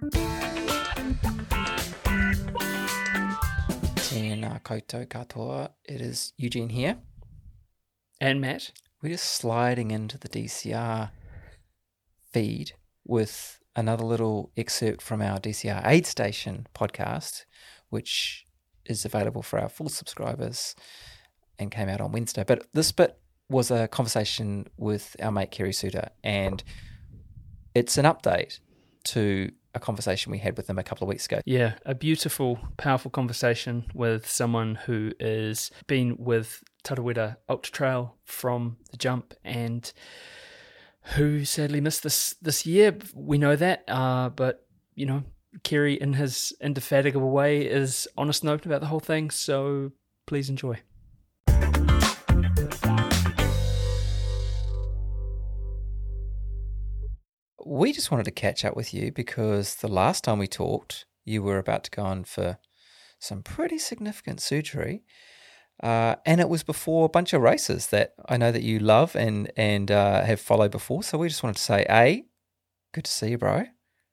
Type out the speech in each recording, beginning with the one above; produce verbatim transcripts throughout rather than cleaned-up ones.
Tēnā koutou katoa. It is Eugene here. And Matt. We're just sliding into the D C R feed with another little excerpt from our D C R Aid Station podcast, which is available for our full subscribers and came out on Wednesday. But this bit was a conversation with our mate Kerry Suter, and it's an update to a conversation we had with him a couple of weeks ago. Yeah, a beautiful, powerful conversation with someone who is been with Tarawera Ultra Trail from the jump and who sadly missed this this year. We know that, uh, but, you know, Kerry in his indefatigable way is honest and open about the whole thing, so please enjoy. We just wanted to catch up with you because the last time we talked, you were about to go on for some pretty significant surgery, uh, and it was before a bunch of races that I know that you love and and uh, have followed before. So we just wanted to say, A, good to see you, bro,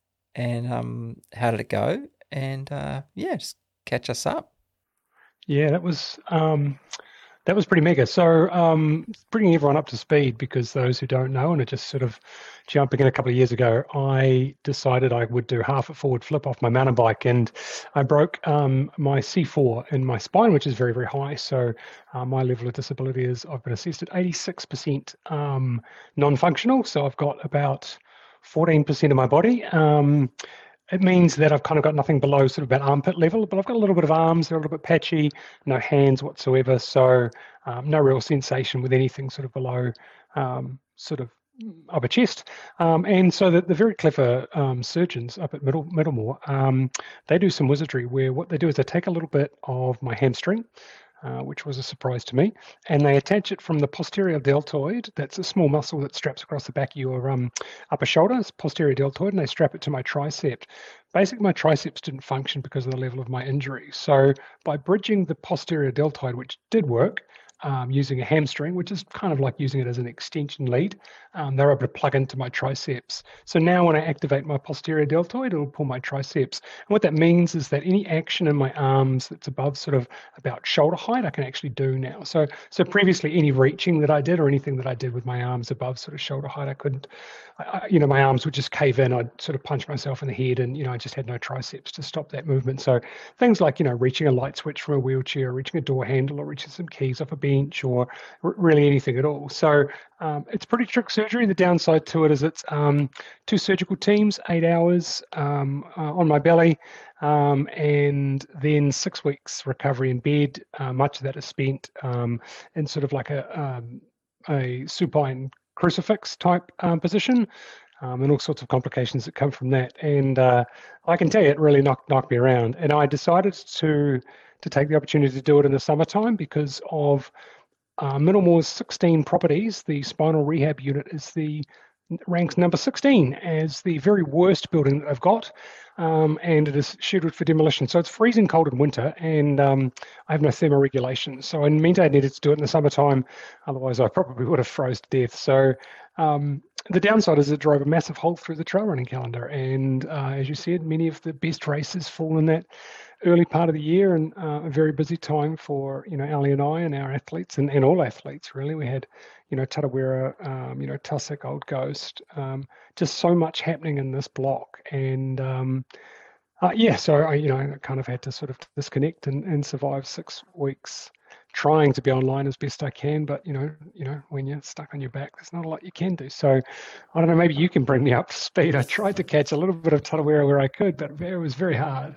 and um, how did it go? And uh, yeah, just catch us up. Yeah, that was um, that was pretty mega. So um, bringing everyone up to speed, because those who don't know and are just sort of jumping in a couple of years ago, I decided I would do half a forward flip off my mountain bike, and I broke um, my C four in my spine, which is very, very high. So uh, my level of disability is I've been assessed at eighty-six percent um, non-functional. So I've got about fourteen percent of my body. Um, It means that I've kind of got nothing below sort of about armpit level, but I've got a little bit of arms, they're a little bit patchy, no hands whatsoever. So um, no real sensation with anything sort of below um, sort of upper chest. Um, and so the, the very clever um, surgeons up at Middle, Middlemore, um, they do some wizardry where what they do is they take a little bit of my hamstring, Uh, which was a surprise to me, and they attach it from the posterior deltoid. That's a small muscle that straps across the back of your um, upper shoulder. It's posterior deltoid, and they strap it to my tricep. Basically, my triceps didn't function because of the level of my injury. So by bridging the posterior deltoid, which did work, um, using a hamstring, which is kind of like using it as an extension lead, um, they're able to plug into my triceps. So now when I activate my posterior deltoid, it'll pull my triceps. And what that means is that any action in my arms that's above sort of about shoulder height, I can actually do now. So so previously, any reaching that I did or anything that I did with my arms above sort of shoulder height, I couldn't, I, you know, my arms would just cave in. I'd sort of punch myself in the head, and, you know, I just had no triceps to stop that movement. So things like, you know, reaching a light switch from a wheelchair, reaching a door handle, or reaching some keys off a bench, or r- really anything at all. So um, it's pretty trick surgery. The downside to it is it's um, two surgical teams, eight hours um, uh, on my belly, um, and then six weeks recovery in bed. Uh, much of that is spent um, in sort of like a um, a supine crucifix type um, position, um, and all sorts of complications that come from that. And uh, I can tell you, it really knocked knocked me around. And I decided to to take the opportunity to do it in the summertime because of uh, Middlemore's sixteen properties. The spinal rehab unit is the ranks number sixteen as the very worst building that they've got, um, and it is scheduled for demolition. So it's freezing cold in winter, and um, I have no thermoregulation. So in the meantime, I needed to do it in the summertime, otherwise I probably would have froze to death. So um, the downside is it drove a massive hole through the trail running calendar, and uh, as you said, many of the best races fall in that early part of the year, and uh, a very busy time for, you know, Ali and I and our athletes, and, and all athletes really. We had, you know, Tarawera, um, you know, Tussock, Old Ghost, um, just so much happening in this block. And um, uh, yeah, so I, you know, I kind of had to sort of disconnect and, and survive six weeks trying to be online as best I can. But, you know, you know, when you're stuck on your back, there's not a lot you can do. So I don't know, maybe you can bring me up to speed. I tried to catch a little bit of Tarawera where I could, but it was very hard.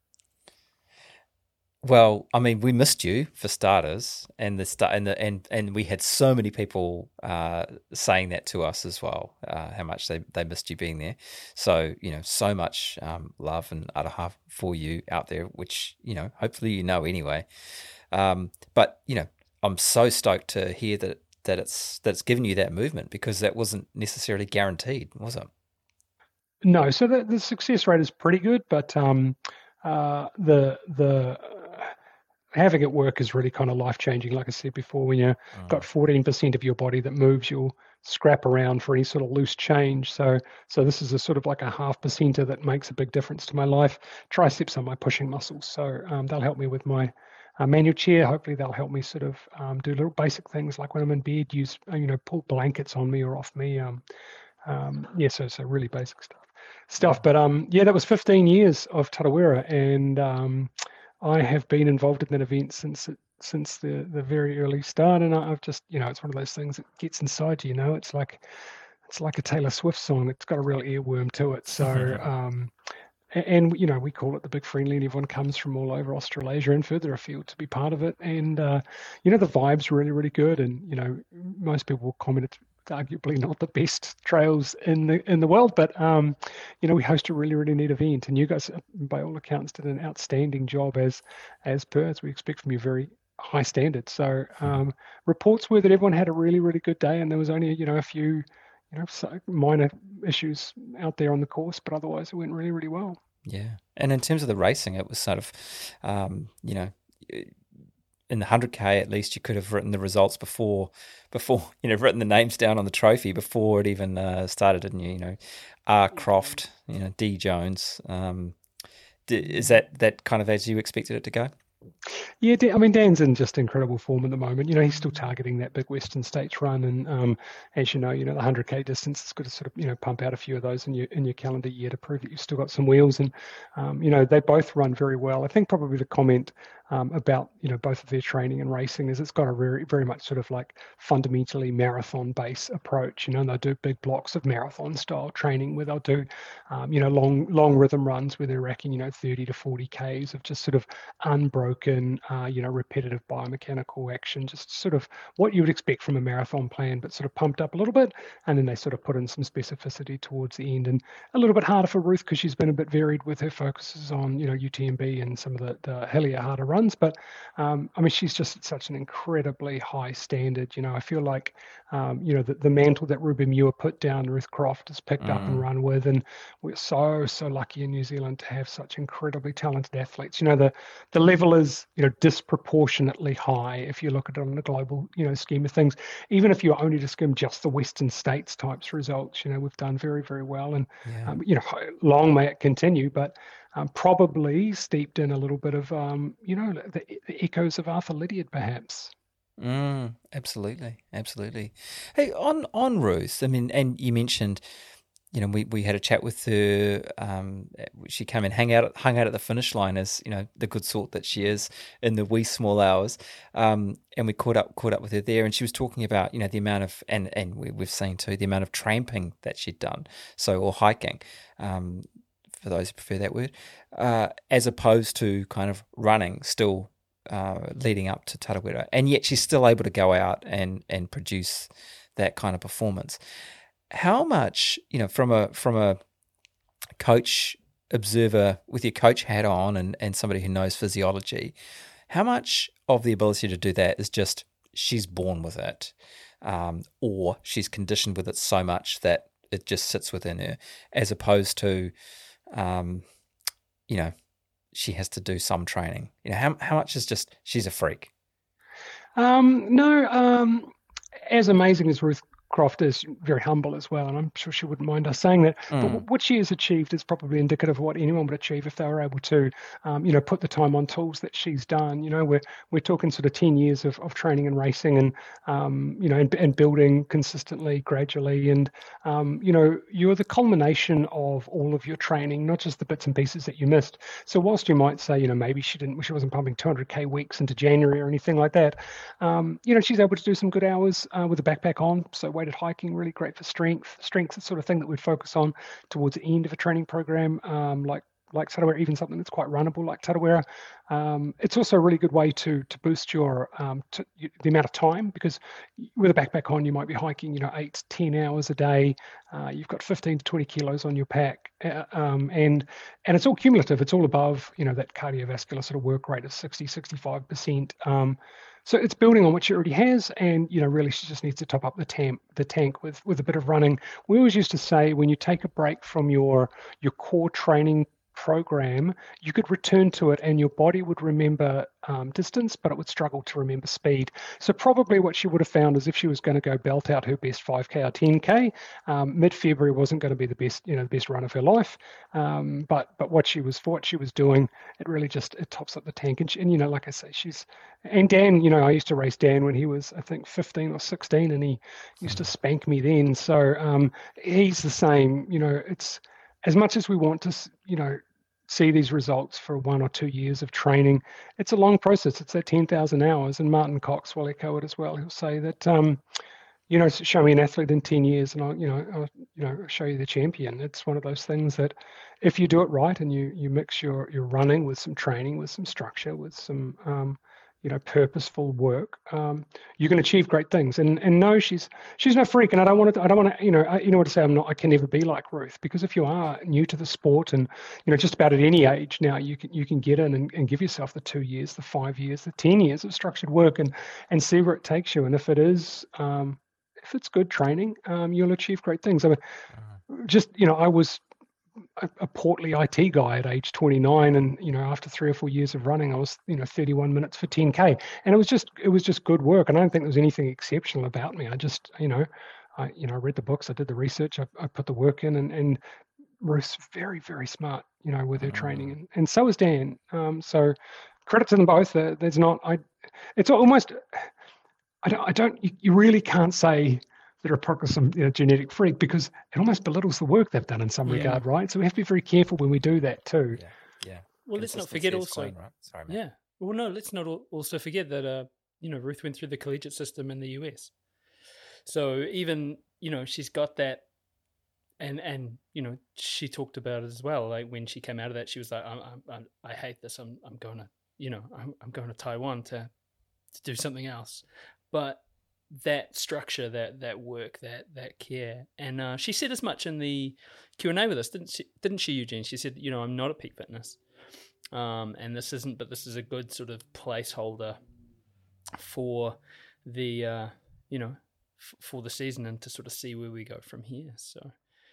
Well, I mean, we missed you for starters, and the start, and the, and and we had so many people uh, saying that to us as well, uh, how much they, they missed you being there. So, you know, so much um, love and aloha for you out there, which, you know, hopefully you know anyway. Um, but, you know, I'm so stoked to hear that that it's that it's given you that movement, because that wasn't necessarily guaranteed, was it? No, so the, the success rate is pretty good, but um, uh, the the having it work is really kind of life changing. Like I said before, when you've mm. got fourteen percent of your body that moves, you'll scrap around for any sort of loose change. So so this is a sort of like a half percenter that makes a big difference to my life. Triceps are my pushing muscles, so um, they'll help me with my uh, manual chair. Hopefully they'll help me sort of um, do little basic things like when I'm in bed, use you know pull blankets on me or off me. Um, um, yeah, so so really basic stuff. Stuff, but um, yeah, that was fifteen years of Tarawera, and um, I have been involved in that event since it, since the the very early start, and I've just you know it's one of those things that gets inside you. You know, it's like it's like a Taylor Swift song. It's got a real earworm to it. So um, and, and you know we call it the Big Friendly, and everyone comes from all over Australasia and further afield to be part of it. And uh, you know the vibe's really really good, and you know most people will comment it's arguably not the best trails in the in the world, but um, you know we host a really really neat event, and you guys, by all accounts, did an outstanding job as as per as we expect from you, very high standards. So um, reports were that everyone had a really really good day, and there was only you know a few you know minor issues out there on the course, but otherwise it went really really well. Yeah, and in terms of the racing, it was sort of um, you know. in the one hundred K at least, you could have written the results before, before you know, written the names down on the trophy before it even uh, started, didn't you? You know, R. Croft, you know, D. Jones. Um, is that that kind of as you expected it to go? Yeah, I mean, Dan's in just incredible form at the moment. You know, he's still targeting that big Western States run, and um, as you know, you know the one hundred K distance, it's good to sort of you know pump out a few of those in your in your calendar year to prove that you've still got some wheels. And um, you know, they both run very well. I think probably the comment um, about you know both of their training and racing is it's got a very very much sort of like fundamentally marathon based approach. You know, and they'll do big blocks of marathon style training where they'll do um, you know long long rhythm runs where they're racking you know thirty to forty Ks of just sort of unbroken. Uh, you know, repetitive biomechanical action, just sort of what you would expect from a marathon plan, but sort of pumped up a little bit. And then they sort of put in some specificity towards the end, and a little bit harder for Ruth because she's been a bit varied with her focuses on, you know, U T M B and some of the, the hillier, harder runs. But um, I mean, she's just at such an incredibly high standard. You know, I feel like, um, you know, the, the mantle that Ruby Muir put down, Ruth Croft has picked mm. up and run with. And we're so, so lucky in New Zealand to have such incredibly talented athletes. You know, the, the level is, you know, disproportionately high if you look at it on the global, you know, scheme of things. Even if you only just skim just the Western States types results, you know, we've done very, very well. And, yeah. um, you know, long may it continue, but um, probably steeped in a little bit of, um, you know, the, the echoes of Arthur Lydiard, perhaps. Mm, absolutely, absolutely. Hey, on, on Ruth, I mean, and you mentioned, you know, we, we had a chat with her. Um, she came and hang out, hung out at the finish line as, you know, the good sort that she is in the wee small hours. Um, and we caught up caught up with her there, and she was talking about, you know, the amount of, and, and we, we've seen too, the amount of tramping that she'd done, so, or hiking, um, for those who prefer that word, uh, as opposed to kind of running still uh, leading up to Tarawera. And yet she's still able to go out and, and produce that kind of performance. How much, you know, from a from a coach observer with your coach hat on and, and somebody who knows physiology, how much of the ability to do that is just she's born with it, um, or she's conditioned with it so much that it just sits within her, as opposed to, um, you know, she has to do some training. You know, how how much is just she's a freak? Um, no, um, as amazing as Ruth Croft is, very humble as well, and I'm sure she wouldn't mind us saying that. Mm. But what she has achieved is probably indicative of what anyone would achieve if they were able to, um, you know, put the time on tools that she's done. You know, we're we're talking sort of ten years of, of training and racing, and um, you know, and, and building consistently, gradually, and um, you know, you're the culmination of all of your training, not just the bits and pieces that you missed. So whilst you might say, you know, maybe she didn't, she wasn't pumping two hundred K weeks into January or anything like that, um, you know, she's able to do some good hours uh, with a backpack on. So weighted hiking, really great for strength. Strength's the sort of thing that we'd focus on towards the end of a training program, um, like like Tarawera, even something that's quite runnable like Tarawera. Um, it's also a really good way to to boost your um, to, the amount of time, because with a backpack on, you might be hiking, you know, eight, ten hours a day. Uh, you've got fifteen to twenty kilos on your pack, uh, um, and and it's all cumulative. It's all above, you know, that cardiovascular sort of work rate of sixty, sixty-five percent. Um, So it's building on what she already has, and you know, really, she just needs to top up the tank, the tank with with a bit of running. We always used to say, when you take a break from your your core training program, you could return to it and your body would remember um, distance, but it would struggle to remember speed. So probably what she would have found is if she was going to go belt out her best five K or ten K, um, mid-February wasn't going to be the best, you know, the best run of her life. Um, but but what she was what she was doing, it really just it tops up the tank. And, she, and you know, like I say, she's and Dan, you know, I used to race Dan when he was I think fifteen or sixteen, and he used to spank me then. So um, he's the same. You know, it's as much as we want to, you know, see these results for one or two years of training, it's a long process. It's that ten thousand hours. And Martin Cox will echo it as well. He'll say that, um, you know, show me an athlete in ten years and I'll, you know, I'll, you know, show you the champion. It's one of those things that if you do it right and you, you mix your, your running with some training, with some structure, with some, um, you know, purposeful work, um, you can achieve great things. And and no, she's she's no freak, and I don't want to. I don't want to. You know, I, you know what to say. I'm not. I can never be like Ruth, because if you are new to the sport, and you know, just about at any age now, you can you can get in and, and give yourself the two years, the five years, the ten years of structured work, and and see where it takes you. And if it is, um, if it's good training, um, you'll achieve great things. I mean, just you know, I was a, a portly I T guy at age twenty-nine, and you know, after three or four years of running, I was you know thirty-one minutes for ten K, and it was just it was just good work. And I don't think there was anything exceptional about me. I just you know, I you know read the books, I did the research, I, I put the work in, and and Ruth's very very smart, you know, with her training, and, and so is Dan. Um, so credit to them both. There's not I, it's almost I don't I don't you, you really can't say that are part of some you know, genetic freak, because it almost belittles the work they've done in some yeah. regard, right? So we have to be very careful when we do that too. Yeah, yeah. Well, let's not forget also. Clean, right? Sorry, yeah. Well, no, let's not also forget that uh, you know, Ruth went through the collegiate system in the U S. So even you know she's got that, and and you know she talked about it as well. Like when she came out of that, she was like, I'm, I'm, I'm, I hate this. I'm I'm going to you know I'm I'm going to Taiwan to to do something else, but that structure, that that work, that that care, and uh, she said as much in the Q and A with us, didn't she? Didn't she, Eugene? She said, you know, I'm not at peak fitness, um, and this isn't, but this is a good sort of placeholder for the, uh, you know, f- for the season, and to sort of see where we go from here. So,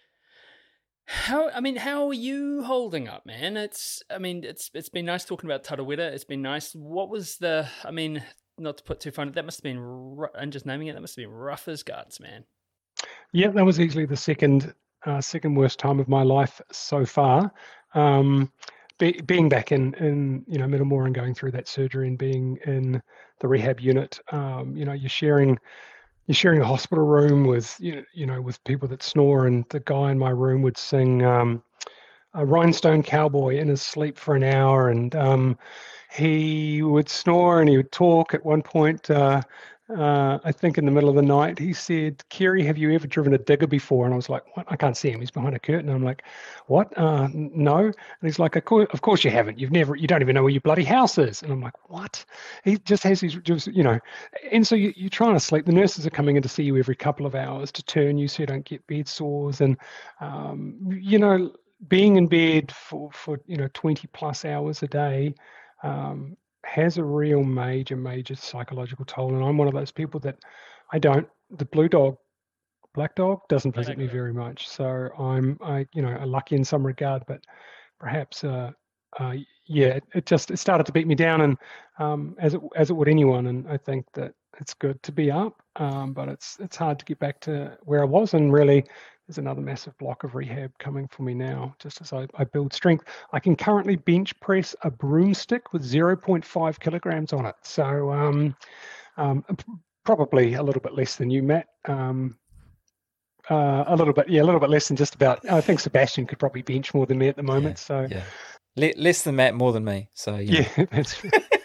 how? I mean, how are you holding up, man? It's, I mean, it's it's been nice talking about Tarawera. It's been nice. What was the? I mean. Not to put too fine, that must have been, and just naming it, that must have been rough as guts, man. Yeah, that was easily the second uh, second worst time of my life so far. Um, be, being back in, in you know Middlemore and going through that surgery and being in the rehab unit, um, you know, you're sharing you're sharing a hospital room with you know, you know with people that snore, and the guy in my room would sing um, a Rhinestone Cowboy in his sleep for an hour, and um, he would snore and he would talk. At one point, uh, uh, I think in the middle of the night, he said, Kerry, have you ever driven a digger before? And I was like, what? I can't see him. He's behind a curtain. And I'm like, what? Uh, no. And he's like, of course, of course you haven't. You've never, you don't even know where your bloody house is. And I'm like, what? He just has these, just, you know, and so you, you're trying to sleep. The nurses are coming in to see you every couple of hours to turn you so you don't get bed sores. And, um, you know, being in bed for, for, you know, twenty plus hours a day, Um, has a real major, major psychological toll. And I'm one of those people that I don't, the blue dog, black dog doesn't visit me very much. So I'm, I, you know, lucky in some regard, but perhaps, uh, uh, yeah, it, it just, it started to beat me down, and um, as it, as it would anyone. And I think that it's good to be up, um, but it's, it's hard to get back to where I was. And really, there's another massive block of rehab coming for me now, just as I, I build strength. I can currently bench press a broomstick with zero point five kilograms on it. So um, um, probably a little bit less than you, Matt. Um, uh, a little bit, yeah, a little bit less than just about. I think Sebastian could probably bench more than me at the moment. Yeah, so yeah, Le- less than Matt, more than me. So you know. Yeah, that's.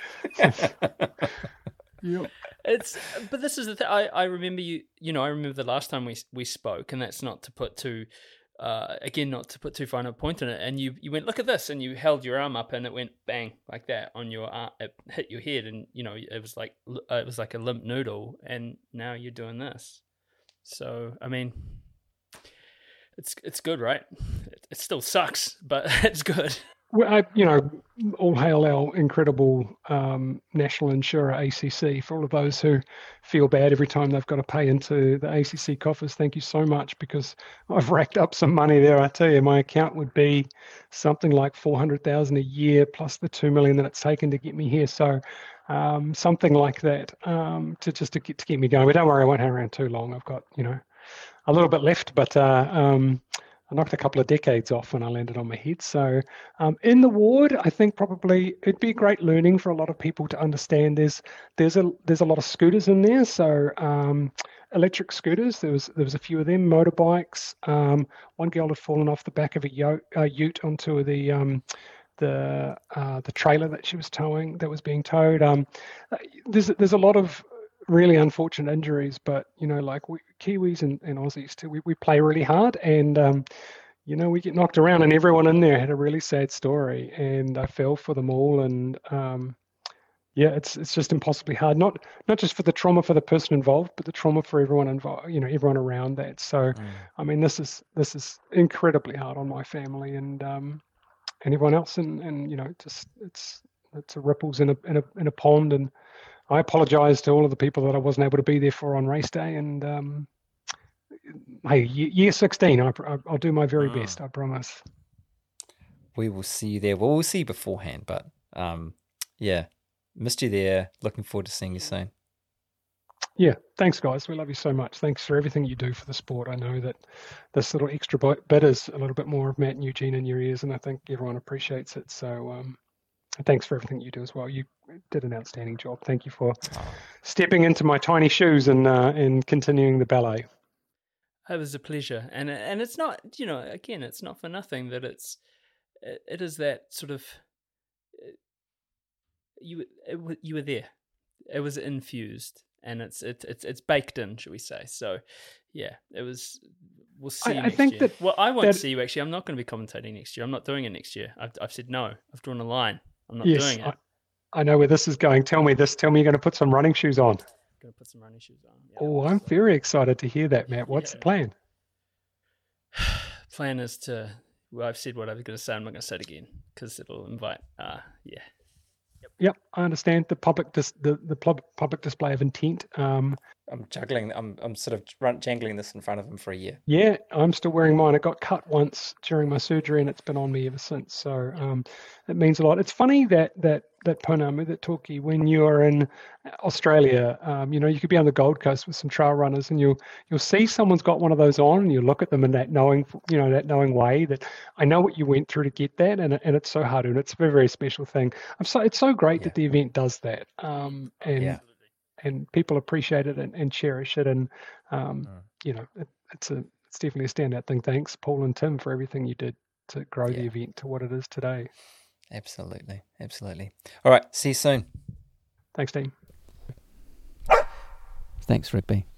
Yep. It's, but this is the thing. I, I remember you. You know, I remember the last time we we spoke, and that's not to put too, uh, again, not to put too fine a point on it. And you you went, look at this, and you held your arm up, and it went bang like that on your arm. It hit your head, and you know it was like uh, it was like a limp noodle. And now you're doing this. So I mean, it's it's good, right? It, it still sucks, but it's good. well, I, you know, all hail our incredible um, national insurer, A C C, for all of those who feel bad every time they've got to pay into the A C C coffers. Thank you so much, because I've racked up some money there. I tell you, my account would be something like four hundred thousand dollars a year plus the two million dollars that it's taken to get me here. So um, something like that um, to just to, get, to keep me going. But don't worry, I won't hang around too long. I've got, you know, a little bit left, but uh, um, I knocked a couple of decades off when I landed on my head. So um, in the ward, I think probably it'd be great learning for a lot of people to understand. There's there's a there's a lot of scooters in there. So um, electric scooters. There was there was a few of them. Motorbikes. Um, one girl had fallen off the back of a yo- uh, ute onto the um, the uh, the trailer that she was towing that was being towed. Um, there's there's a lot of really unfortunate injuries, but you know, like we, Kiwis and, and Aussies too, we, we play really hard, and um, you know, we get knocked around, and everyone in there had a really sad story, and I fell for them all, and um, yeah, it's it's just impossibly hard. Not not just for the trauma for the person involved, but the trauma for everyone involved. You know, everyone around that. So, mm. I mean, this is this is incredibly hard on my family and um, and everyone else, and and you know, just it's it's a ripples in a in a in a pond. And I apologise to all of the people that I wasn't able to be there for on race day. And um, hey, year sixteen, I, I'll do my very mm. best. I promise. We will see you there. Well, we'll see you beforehand, but um, yeah, missed you there. Looking forward to seeing you soon. Yeah, thanks, guys. We love you so much. Thanks for everything you do for the sport. I know that this little extra bit is a little bit more of Matt and Eugene in your ears, and I think everyone appreciates it. So um, thanks for everything you do as well. You did an outstanding job. Thank you for oh. stepping into my tiny shoes and uh, and continuing the ballet. It was a pleasure, and and it's not, you know, again, it's not for nothing that it's it, it is that sort of you it, you were there. It was infused, and it's it, it's it's baked in, shall we say? So, yeah, it was. We'll see. I, you I next think year. that well, I won't that, see you actually. I'm not going to be commentating next year. I'm not doing it next year. I've I've said no. I've drawn a line. I'm not yes, doing it. I, I know where this is going. Tell me this. Tell me you're going to put some running shoes on. Going to put some running shoes on. Yeah, oh, I'm so. very excited to hear that, Matt. What's yeah. the plan? Plan is to. Well, I've said what I was going to say. I'm not going to say it again because it'll invite. Uh, yeah. Yep. yep, I understand the public dis- the the public display of intent. Um, I'm juggling. I'm I'm sort of run, jangling this in front of him for a year. Yeah, I'm still wearing mine. It got cut once during my surgery, and it's been on me ever since. So um, it means a lot. It's funny that that that Pounamu, that Toki, when you're in Australia, um, you know, you could be on the Gold Coast with some trail runners, and you'll you'll see someone's got one of those on, and you look at them in that knowing, you know, that knowing way that I know what you went through to get that, and and it's so hard, and it's a very very special thing. I'm so it's so great yeah. that the event does that, um, and. Yeah. And people appreciate it and, and cherish it, and um, mm. you know, it, it's a it's definitely a standout thing. Thanks, Paul and Tim, for everything you did to grow yeah. the event to what it is today. Absolutely, absolutely. All right, see you soon. Thanks, team. Thanks, Rigby.